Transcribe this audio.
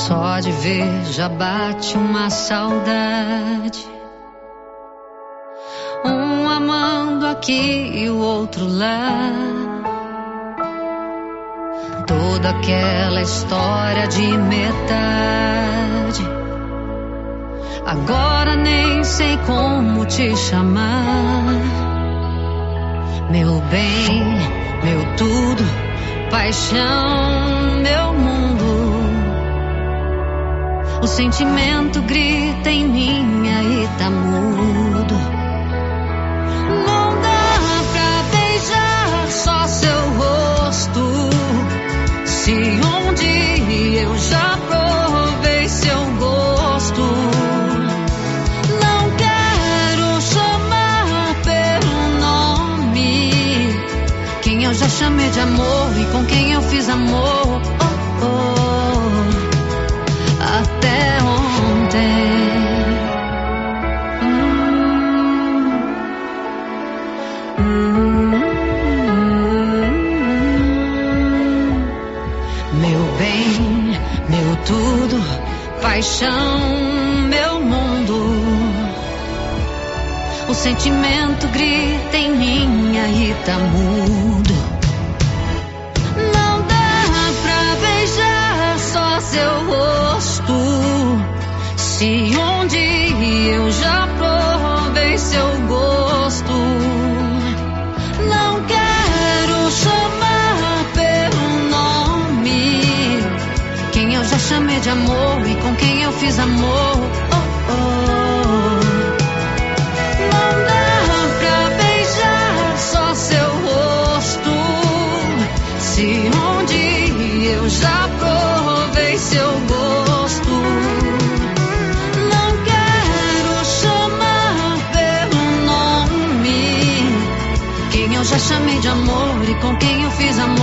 Só de ver já bate uma saudade. Um amando aqui e o outro lá. Toda aquela história de metade. Agora nem sei como te chamar. Meu bem, meu tudo, paixão, meu mundo. O sentimento grita em mim, aí tá mudo. Não dá pra beijar só seu rosto. Se um dia eu já provei seu gosto. Não quero chamar pelo nome quem eu já chamei de amor e com quem eu fiz amor. Oh, oh. Até ontem. Meu bem, meu tudo, paixão, meu mundo. O sentimento grita em mim, aí tá mudo. Não dá pra beijar só seu rosto. Se um dia eu já provei seu gosto. Não quero chamar pelo nome quem eu já chamei de amor e com quem eu fiz amor. Oh, oh. Não dá pra beijar só seu rosto. Se um dia eu já provei seu gosto. Não quero chamar pelo nome quem eu já chamei de amor e com quem eu fiz amor.